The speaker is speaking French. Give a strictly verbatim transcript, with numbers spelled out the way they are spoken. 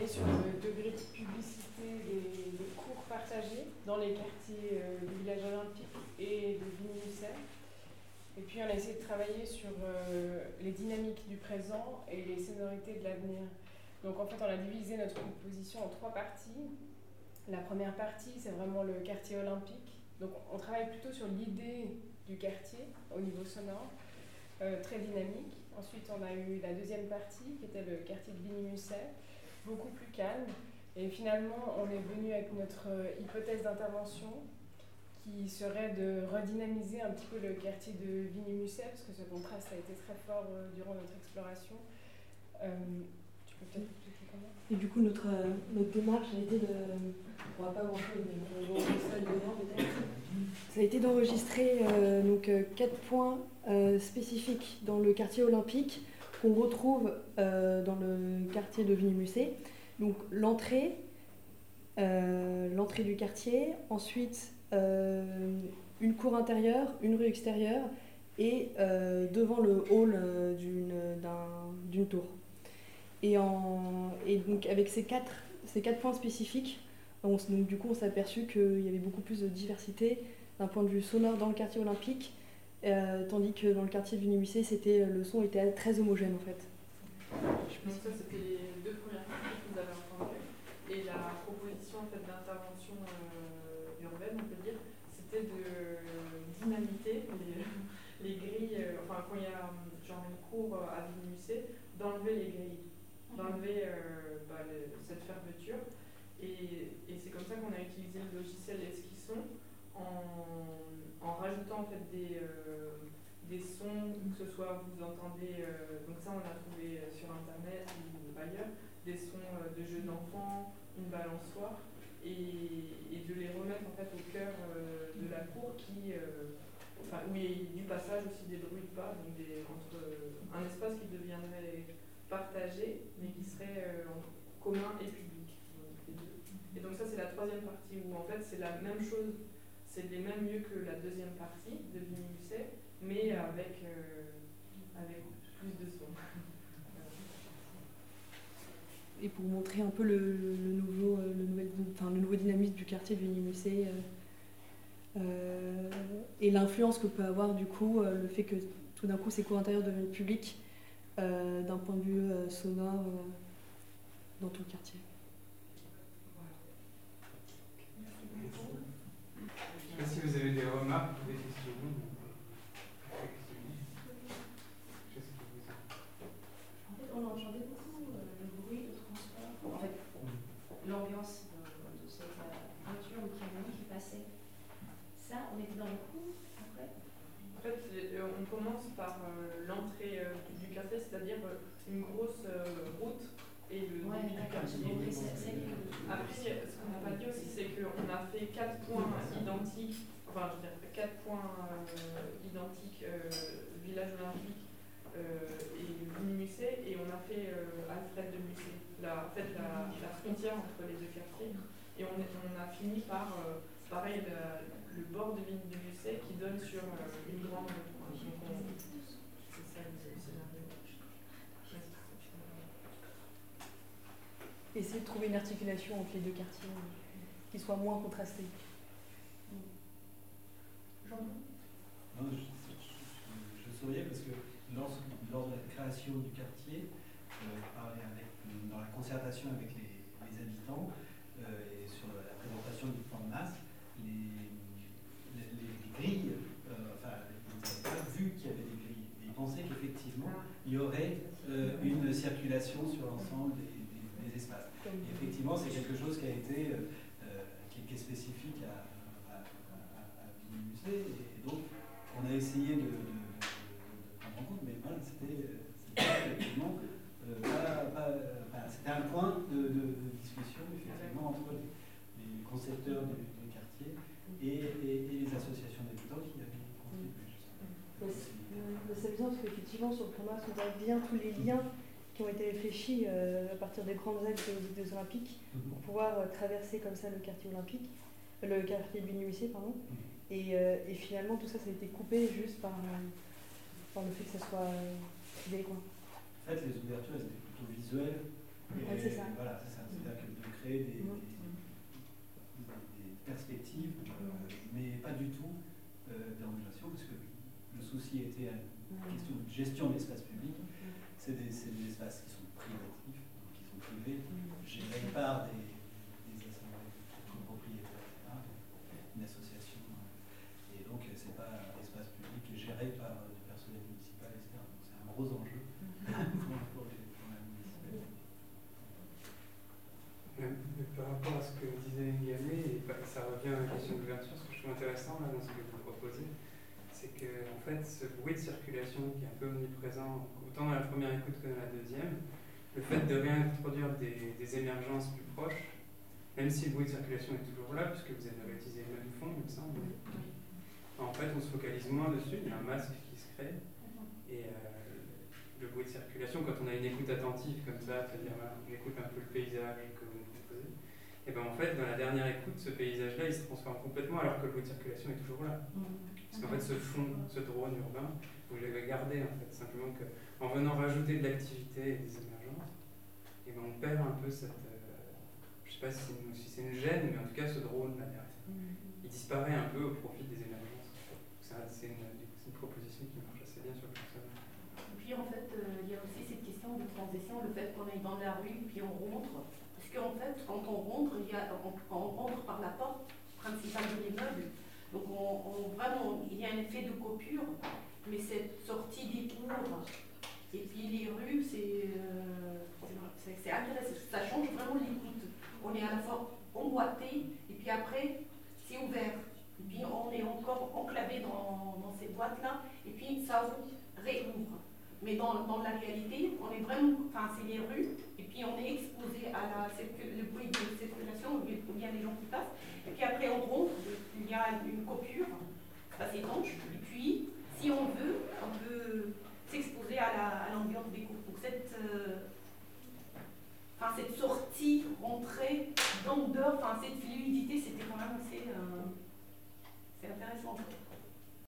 sur le degré de publicité des, des cours partagés dans les quartiers euh, du village olympique et de Vigny-Musset. Et puis on a essayé de travailler sur euh, les dynamiques du présent et les sonorités de l'avenir. Donc en fait on a divisé notre composition en trois parties. La première partie c'est vraiment le quartier olympique. Donc on travaille plutôt sur l'idée du quartier au niveau sonore, euh, très dynamique. Ensuite on a eu la deuxième partie qui était le quartier de Vigny-Musset, beaucoup plus calme. Et finalement on est venu avec notre hypothèse d'intervention qui serait de redynamiser un petit peu le quartier de Vigny-Musset, parce que ce contraste a été très fort euh, durant notre exploration. Euh, tu peux peut-être expliquer comment ? Et du coup, notre, euh, notre démarche a été de... On ne voit pas grand-chose, mais on va enregistrer dedans peut-être. Ça a été d'enregistrer euh, donc, euh, quatre points euh, spécifiques dans le quartier olympique qu'on retrouve euh, dans le quartier de Vigny-Musset. Donc l'entrée, euh, l'entrée du quartier, ensuite... Euh, une cour intérieure, une rue extérieure et euh, devant le hall euh, d'une, d'un, d'une tour. Et, en, et donc avec ces quatre, ces quatre points spécifiques, on, donc du coup on s'est aperçu qu'il y avait beaucoup plus de diversité d'un point de vue sonore dans le quartier olympique, euh, tandis que dans le quartier de Vigny-Musset, c'était, le son était très homogène en fait. Donc ça c'était les deux premières parties que vous avez entendues. Et la proposition en fait, d'intervention euh, urbaine, on peut dire, c'était de dynamiter les, les grilles, euh, enfin quand il y a genre une cour à Vigny-Musset, d'enlever les grilles, d'enlever euh, bah, le, cette fermeture. Et, et c'est comme ça qu'on a utilisé le logiciel Esquisson en, en rajoutant en fait des, euh, des sons, que ce soit vous entendez, euh, donc ça on a trouvé sur internet ou ailleurs, des sons euh, de jeux d'enfants, une balançoire, et, et de les remettre en fait au cœur euh, de la cour qui, euh, enfin, où il y a du passage aussi des bruits de pas, donc des, entre euh, un espace qui deviendrait partagé, mais qui serait euh, commun et public. Donc, et donc ça c'est la troisième partie où en fait c'est la même chose, c'est les mêmes lieux que la deuxième partie de Vigny-Musset, mais avec, euh, avec plus de son. Et pour montrer un peu le, le, nouveau, le, nouvel, enfin, le nouveau dynamisme du quartier de Vigny-Musset euh, euh, et l'influence que peut avoir du coup euh, le fait que tout d'un coup ces cours intérieurs deviennent publics euh, d'un point de vue euh, sonore euh, dans tout le quartier. Je ne sais pas si vous avez des remarques ou des questions. En fait, on entendait beaucoup euh, le bruit de transport, en fait, l'ambiance de, de cette euh, voiture ou camion qui passait. Ça, on était dans le coup après. En fait, on commence par euh, l'entrée euh, du quartier, c'est-à-dire euh, une grosse euh, route et le ouais, début du quartier. Après, ce qu'on n'a pas dit aussi, c'est qu'on a fait quatre points identiques, enfin, je veux dire, quatre points euh, identiques, euh, village olympique euh, et Vigny-Musset, et on a fait euh, Alfred de Musset, la, en fait, la, la frontière entre les deux quartiers. Et on, est, on a fini par, euh, pareil, la, le bord de Vigny-Musset qui donne sur euh, une grande route. Donc, on, c'est ça le scénario. Essayer de trouver une articulation entre les deux quartiers euh, qui soit moins contrastée. Jean-Louis ? Non, je, je, je, je souriais parce que lors, lors de la création du quartier, euh, avec, dans la concertation avec les, les habitants euh, et sur la présentation du plan de masse, les, les, les grilles, euh, enfin, ils n'avaient pas vu qu'il y avait des grilles. Ils pensaient qu'effectivement, il y aurait euh, une circulation sur l'ensemble des, des, des espaces. Et effectivement, c'est quelque chose qui a été euh, qui, qui est spécifique à, à, à, à Vigny-Musset. Et donc, on a essayé de, de, de, de prendre en compte, mais voilà, c'était, c'était effectivement euh, pas, pas, enfin, c'était un point de, de, de discussion effectivement entre les, les concepteurs du, du quartier et, et, et les associations d'habitants qui avaient contribué. C'est bien parce qu'effectivement, sur le plan masse, on voit bien tous les liens qui ont été réfléchis euh, à partir des grandes axes des, des Olympiques pour pouvoir euh, traverser comme ça le quartier olympique, le quartier de Vigny-Musset, pardon. Et, euh, et finalement, tout ça, ça a été coupé juste par, euh, par le fait que ça soit euh, des coins. En fait, les ouvertures elles étaient plutôt visuelles Et Ouais, c'est ça. Voilà, c'est ça. C'est-à-dire que de créer des, des, des perspectives, euh, mais pas du tout euh, d'organisation, parce que le souci était une question de gestion d'espace public. C'est des, c'est des espaces qui sont privatifs, donc qui sont privés, gérés par des, des assemblées de copropriétaires, et cetera, une association. Et donc, c'est pas un espace public géré par du personnel municipal, et cetera. Donc, c'est un gros enjeu pour, pour, les, pour la municipalité. Par rapport à ce que disait Ngamé, et ça revient à la question d'ouverture, ce que je trouve intéressant là, dans ce que vous proposez, c'est que en fait, ce bruit de circulation qui est un peu omniprésent, autant dans la première écoute que dans la deuxième, le fait de réintroduire des, des émergences plus proches, même si le bruit de circulation est toujours là, puisque vous avez réutilisé le même fond, il me semble, en fait, on se focalise moins dessus, il y a un masque qui se crée, et euh, le bruit de circulation, quand on a une écoute attentive comme ça, c'est-à-dire voilà, on écoute un peu le paysage que vous nous proposez, et bien en fait, dans la dernière écoute, ce paysage-là, il se transforme complètement alors que le bruit de circulation est toujours là. Parce qu'en fait, ce fond, ce drone urbain, vous l'avez gardé en fait, simplement qu'en venant rajouter de l'activité et des émergences, et ben on perd un peu cette, euh, je sais pas si, si c'est une gêne, mais en tout cas ce drone là derrière, il disparaît un peu au profit des émergences. Ça, c'est une, une proposition qui marche assez bien sur le personnel. Et puis en fait, euh, il y a aussi cette question de transition, le fait qu'on est dans la rue, puis on rentre. Parce qu'en fait, quand on rentre, il y a, on, on rentre par la porte principale de l'immeuble. Donc on, on, vraiment, il y a un effet de coupure, mais cette sortie des cours et puis les rues, c'est euh, c'est intéressant. Ça change vraiment l'écoute. On est à la fois emboîté et puis après, c'est ouvert. Et puis on est encore enclavé dans, dans ces boîtes-là et puis ça réouvre. Mais dans, dans la réalité, on est vraiment, enfin c'est les rues et puis on est exposé à la, le bruit de circulation ou bien les gens qui passent. Et puis après on rentre, il y a une coupure, ça s'étanche. Et puis, si on veut, on peut s'exposer à l'ambiance des cours. Donc cette, euh, enfin, cette sortie, rentrée, d'ampleur, enfin cette fluidité, c'était quand même assez, euh, c'est intéressant.